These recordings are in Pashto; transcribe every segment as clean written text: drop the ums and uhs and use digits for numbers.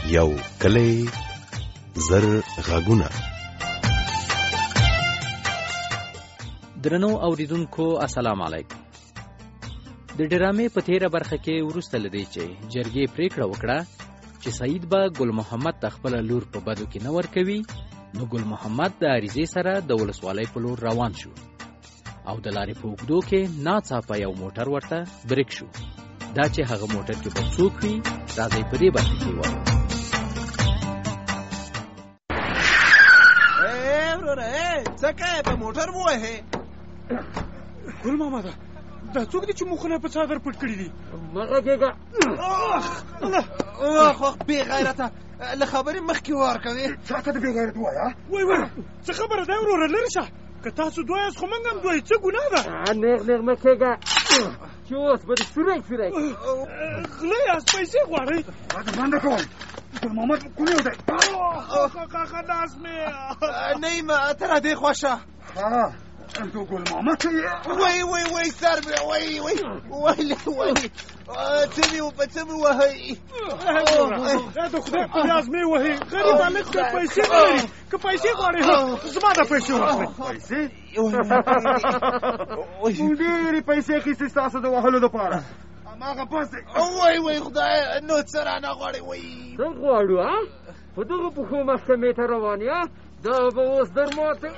یو کلی زر غږونه. درنو اوریدونکو السلام علیکم. د ډرامې په تیره برخه کې وروسته لدی چې جرګې پریکړه وکړه چې سعید به ګل محمد ته خپل لور په بدو کې نه ورکوي، نو ګل محمد د عریضې سره د ولسوالۍ په لور روان شو او د لارې په اوږدو کې ناڅاپه یو موټر ورته بریک شو. دا چې هغه موټر کې به څوک وي، راځئ په دې برخه کې وایو. وروره څه کوې په موټر ووهې؟ ګل محمده، دا څوک دي چې مخونه په څادر پټ کړي دي؟ مغه کېږه اخ بې غیرته، له خبرې مخکې وار کوې. چاته د بې غیرت وایه؟ وای څه خبره ده وروره، لرې شه. که تاسو دوه یاست خو موږ هم دوه یو، څه ګناه ده؟ نیغ مه کېږه چې اوس به دې سوری غله یاست، پیسې غواړئ؟ دا بنده کوئ. ګل محمد کوم یو دی؟ کاکا لاس مې نه یم، ته را دې خوا شه. تو ګل محمد ته یې؟ وای سر مې وای څه مې وهئ؟ د خدای په یاز مې وهئ. غریب هلک ته پیسې نه لري، که پیسې غواړئ زما د پیسې واخلئ. پیسې؟ موږ ډېرې پیسې اخیستې ستاسو د وهلو دپاره. هماغه بس دی. وای خدای، نو څه رانه غواړئ؟ څه غواړو؟ په دغه پښو محکمې ته روان یې؟ دا به اوس در ماته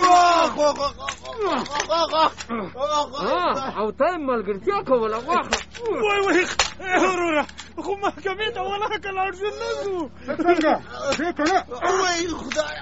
او ته یې ملګرتیا کوله. واخله. وای وروره، خو محکمې ته ولاکه لاړ شو نه ځو. څنګه دی که نه؟ وای خدایه،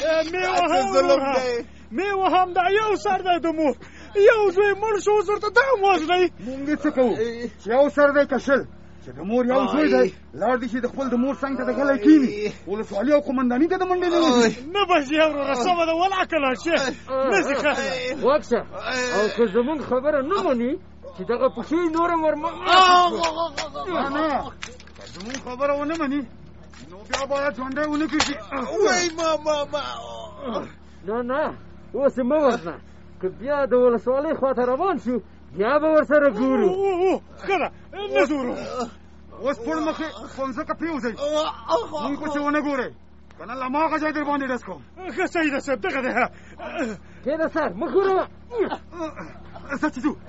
مې وهم دا یو سر دی د مور، یو زوی مړ شو، اوس ورته دا هم وژنئ. مونږ دې څه کوو چې یو سر دی که شل؟ چې د مور یو زوی دی، لاړ دي چې د خپل د مور څنګ ته د غلی کېني، ولسوالي او قمنداني ته د منډې نه وځي. نه به ځي وروره، سمه ده، ولاکه لاړ شي. نه ځي واکشه. او که زمونږ خبره نه مني چې دغه پښې نور هم ورمه نه، که زمونږ خبره ونه مني نو بیا باید ژوندی ونه کړي. وای ماما نه اوس یې مه وژنه. که بیا د ولسوالۍ خواته روان شو بیا به ورسره ګورو. ښه ده، نه ځورو. اوس پړ مخې په مځکه پرېوځئ، مونږ پسې ونه ګورئ، که نه له هماغه ځای در باندې ډز کوم. ښه صحیح ده صاحب، دغه دی. کېنه سر، مه ښوروه. ځه چې ځو.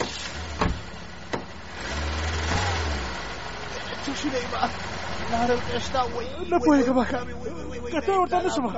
څه شوی به لاره شته؟ نه پوهېږم، کته ورته نه شم.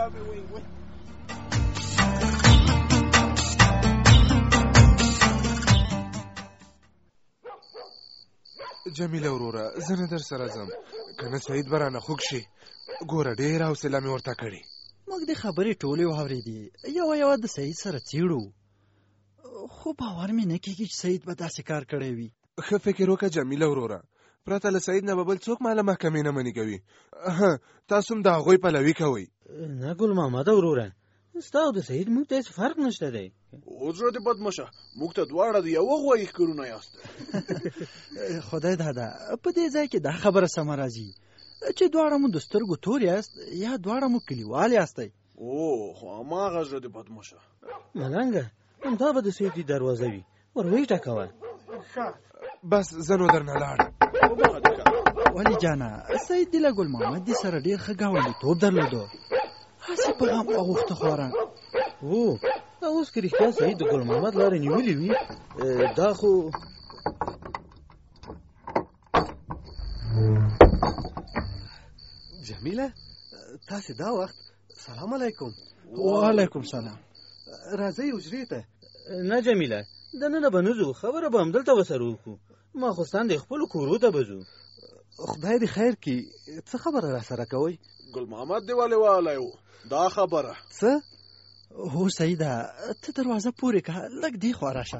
جمیله وروره، زه نه در سره ځم، که نه سعید به رانه خوږ شي. ګوره ډېره حوصله مې ورته کړې. موږ د خبرې ټولې واورېدې، یوه د سعید سره څېړو، خو باور مې نه کېږي چې سعید به داسې کار کړی وي. ښه فکر وکړه جمیله وروره، پرته له سعید نه به بل څوک ما له محکمې نه منې کوي. تاسو هم د هغوی پلوي کوئ. نه ګل محمده وروره، ستا او د سعید موږ ته هېڅ فرق نشته دی. اوس را دې بدمشه، موږ ته دواړه د یوه غوایي ښکرونه یاست. خدای داده، په دې ځای کې دا خبره سمه راځي چې دواړه مو د سترګو تور یاست یا دواړه مو کلیوال یاستئ. خو هماغه زړه دې بدمشه. ملنګه، همدا به د سعید دروازه وي، ور ویې ټکوه. بس زه نو درنه لاړم. ولې جانه، سعید دې له ګل محمد دې سره ډېر ښه ګاونډیتوب درلودو، هسې په غم اوښته خواره. اوس که رښتیا سعید د ګل محمد لارې نیولې وي، دا خو جمیله، تاسې دا وخت؟ سلام علیکم. وعلیکم سلام. راځئ حجرې ته. نه جمیله، دننه به نه ځو، خبره به همدلته ورسره وکړو. ماخوستن د خپلو کورو ته به ځو. خدای دې خیر کړي. څه خبره را سره کوئ؟ ګل محمد دې ولې والی و دا خبره؟ څه؟ هو سعیده، ته دروازه پورې که، لږ دې خوا راشه.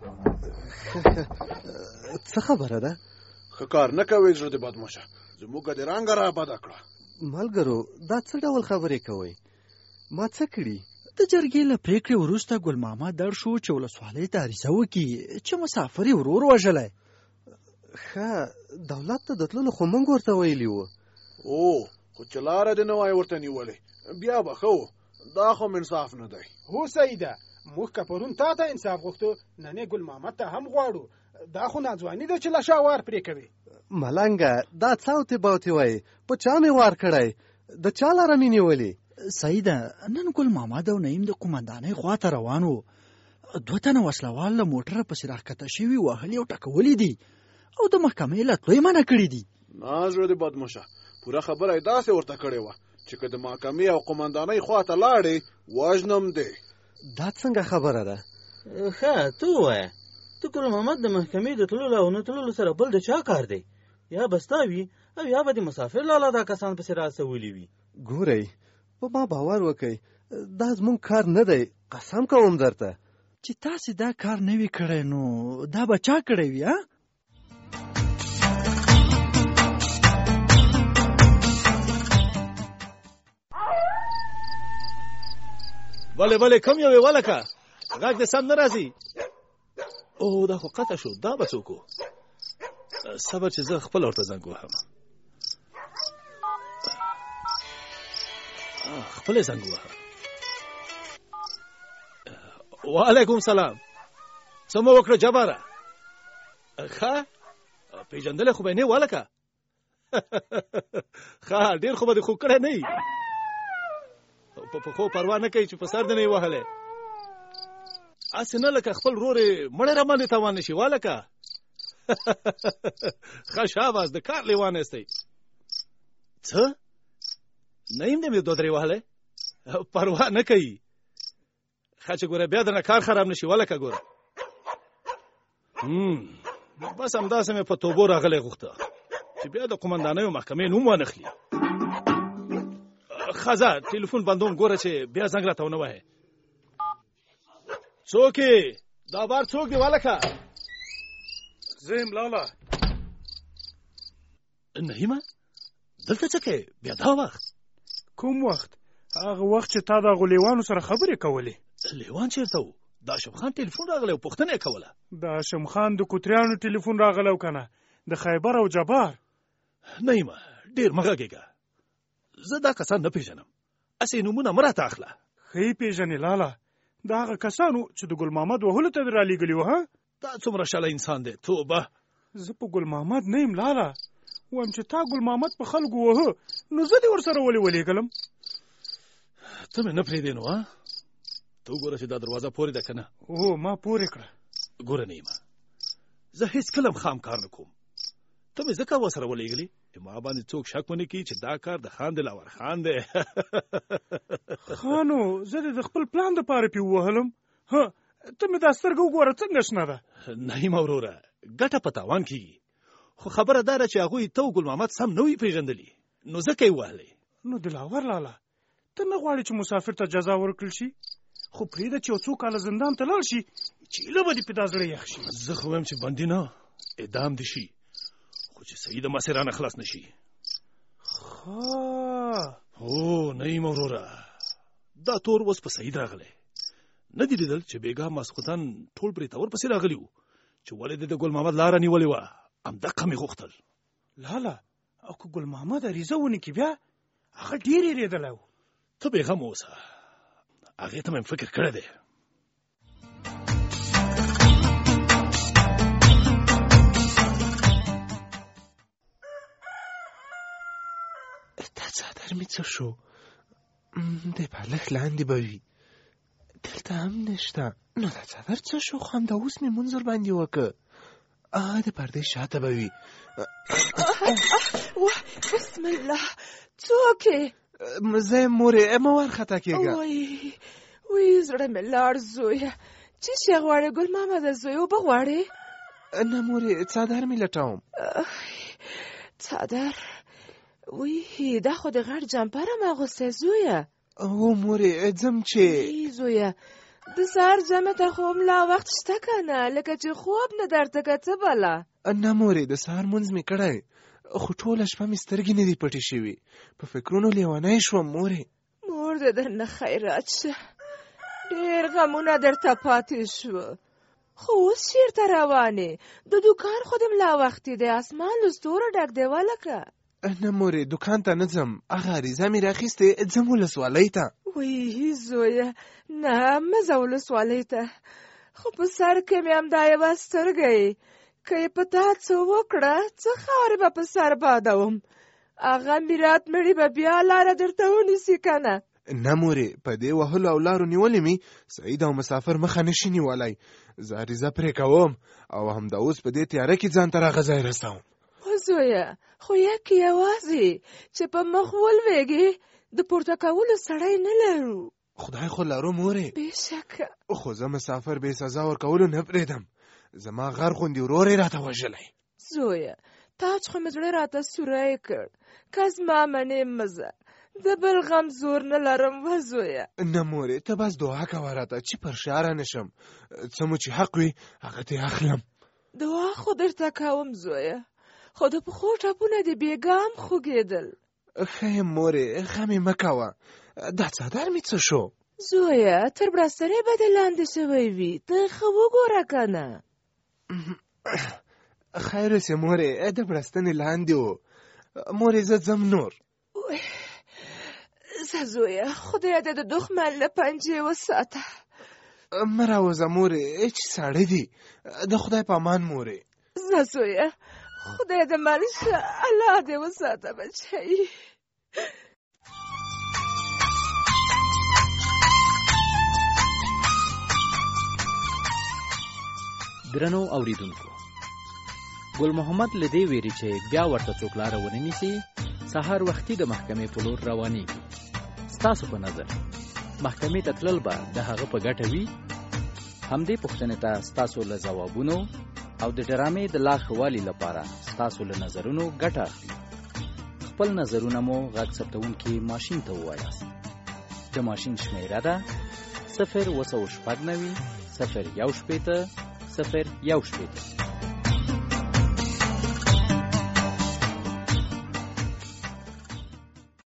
څه خبره ده؟ ښه کار نه کوئ زړه دې بدمشه، زموږ دې رنګه را بده کړه. ملګرو، دا څه ډول خبرې کوئ؟ ما څه کړي؟ د جرګې له پریکړې وروسته ګل محمد اړ شو چې ولسوالۍ ته عریضه وکړي چې مسافر یې ورور وژلی. ښه، دولت ته د تللو خو موږ ورته ویلي وو. خو چې لاره دې نه وای ورته نیولې، بیا به ښه و. دا خو انصاف نه دی. هو سعیده، موږ که پرون تا ته انصاف غوښتو، نن یې ګل محمد ته هم غواړو. دا خو ناځواني ده چې له شا وار پرې کوي. ملنګه دا څاوتې باوتې وایي په چا مې وار کړی د چا لاره مې نیولې سیده نن ګل محمد او نعیم د قومندانۍ خواته روان وو 2 تنه وسلوال له موټره پسې راښکته شوي وهلي او ټکولي دي او د محکمې له تلو یې منع کړي دي نه زړه دې بدمشه پوره خبره یې داسې ورته کړې وه چې که د محکمې او قومندانۍ خواته لاړې وژنم دی دا څنګه خبره ده ښه ته ووایه ته ګل محمد د محکمې د تللو او نه تللو سره بل د چا کار دی یا به ستا وي او یا به د مسافر لالا دا کسان پسې راڅولي وي ګورئ په ما باور وکئ دا زموږ کار نه دی قسم کوم درته چې تاسې دا کار نه وي کړی نو دا به چا کړی وي ها بله کم یو ولکه غږ دې سم نه راځي او دا خو قطع شو دا به څوک صبر چې زه خپل ورته زنګ وهم خپل زنګ وهم وعلیکم سلام څه مو وکړه جباره ښه پیژندل خو به نه ولکه ښه ډېر خو به دې خو کړی نه وي په خو پروا نه کوي چې په سر دې نه یې وهلی هسې نه لکه خپل ورور یې مړی راباندې تاوان نه شي والکه ښه شاباس د کار لیوان یستی څه نعیم دې مې 2-3 وهلی پروا نه کوي ښه چې ګوره بیا درنه کار خراب نه شي والکه ګوره بس همداسې مې په توبو راغلی غوښته چې بیا د قومندانۍ او محکمې نوم وانخلي خزه ټلیفون بندوم ګوره چې بیا زنګ راته ونه وهې څوک یې دا بار څوک دی والکه زه یم لالا نعیمه دلته څه کوې بیا دا وخت کوم وخت هغه وخت چې تا د هغو لیوانو سره خبرې کولې لیوان چېرته و د هاشم خان ټلیفون راغلی او پوښتنه یې کوله د هاشم خان د کوتریانو ټلیفون راغلی او که نه د خیبر او جبار نعیمه ډېر مه غږېږه زه دا کسان نه پیژنم هسې نومونه مه راته اخله ښه یې پیژنې لالا د هغه کسانو چې د ګل محمد وهلو ته دې رالیږلي وه ها دا څومره شله انسان دی توبه زه په ګل محمد نه یم لالا وایم چې تا ګل محمد په خلکو وهه نو زه دې ورسره ولې ولېږلم ته مې نه پرېږدې نو ها ته وګوره چې دا دروازه پورې ده که نه او ما پورې کړه ګوره نعیمه زه هېڅکله هم خام کار نه کوم ته مې ځکه ورسره ولېږلې چې ما باندې څوک شک ونه کړي چې دا کار د خان د لاور خان دی خانو زه دې د خپل پلان دپاره پې ووهلم ها ته مې دا سترګه وګوره څنګه شنه ده نعیمه وروره ګټه په تاوان کېږي خو خبره دا ده چې هغوی ته ګل محمد سم نه وي پېژندلي نو ځکه یې وهلی نو دلاور لالا ته نه غواړې چې مسافر ته جزا ورکړل شي خو پرېږده چې یو څو کاله زندان ته لاړ شي چیله به دې پې دا زړه یخ شي زه خو وایم چې بندي نه اعدام دې شي خو چې صحیح د مسیرانه خلاص نه شي هو نعیمه وروره دا تور اوس په سعید راغلی نه دې لیدل چې بېګا ماسخوتن ټول برېتور پسې راغلي وو چې ولې دې د ګل محمد لاره نیولې وه همدقه مې غوښتل لالا او که ګل محمد عریضه ونکړي بیا هغه ډېر یېرېدلی و ته بېغمه اوسه هغې ته مې فکر کړی دی دا څادر مې څه شو د بالښت لاندې به وي دلته هم نشته نو دا څادر څه شو خو همدا اوس مې منظر باندې وکړه د پردې شاته به وي بسم الله څوک یې زه یم مورې مه وارخطا کېږه وی زړه مې لاړ زویه څه شی غواړې ګل محمده زوی اوبه غواړې نه مورې څادر مې لټوم څادر وی دا خو د غټ جمپر هم اغوستی زویه او مورې ځم چې زویه د سهار جمع ته خو هم لا وخت شته که نه لکه چې خوب نه درته که څه بله نه مورې د سهار مونځ مې کړی خو ټوله شپه مې سترګې نه دي پټې شوي په فکرونو لیونی شوم مورې مور دې درنه خیرات شه ډېر غمونه درته پاتې شوه خو اوس چېرته روانې د دوکان خو دې ملا وختي دی اسمان له ستورو ډک دی ولکه نه مورې دوکان ته نه ځم هغه عریضه مې راخیستې ځم ولسوالۍ ته وی زویه نه مه ځه ولسوالۍ ته خو په سر کې مې همدا یوه سترګه یې که یې په تا څه وکړه څه خاورې به په سر بادوم. هغه میرات مړي به بیا لاره درته ونیسي که نه؟ نه مورې، په دې وهلو او لارو نیولې مې سعید او مسافر مخه نشي نیولی. زه عریضه پرې کوم او همدا اوس په دې تیاره کې ځان ته راغه ځای رسوم. زویه، خو یک یوازې چې په مخ ولوېږي د پورته کولو سړی نه لرو. خدای خو لرو مورې. بېشکه. خو زه مسافر بې سزا ورکولو نه پرېږدم. زما غر غوندې ورور یې راته وژلی. زویه، تاج خو مې زړه راته سوری کړ. که زما منې مه ځه، د بل غم زور نه لرم و زویه. نه مورې، ته بس دعا کوه راته چې پر شا نشم. څه مو چې حق وي هغه ترې اخلم. دعا خو درته کوم زویه، خو د پښو ټپونه دې بېګا هم خوږېدل. ښه یم مورې، غمې مه کوه. دا څادر مې څه شو؟ زویه، تر بړستنې به دې لاندې شوی وي، ته ښه وګوره که نه. خیر اوسې مورې، د بړستنې لاندې و. مورې زه ځم نور. زه زویه، خدای دې د دښمن له پنجې وساته. مه راوځه مورې، چې ساړه دي. د خدای په امان مورې. زه زویه، خدای دې مل شه، الله دې وساته بچی. درنو اوریدونکو، ګل محمد له دې ویري چې بیا ورته څوک لاره ونه نیسي، سهار وختي د محکمې په لور روانېږي. ستاسو په نظر محکمې ته تلل به د هغه په ګټه وي؟ همدې پوښتنې ته ستاسو له ځوابونو او د ډرامې د لا ښه والي لپاره ستاسو له نظرونو ګټه اخلي. خپل نظرونه مو غږ ثبتونکي ماشین ته ووایاست. د ماشین شمیره ده 0 9 0 1 0 1 0.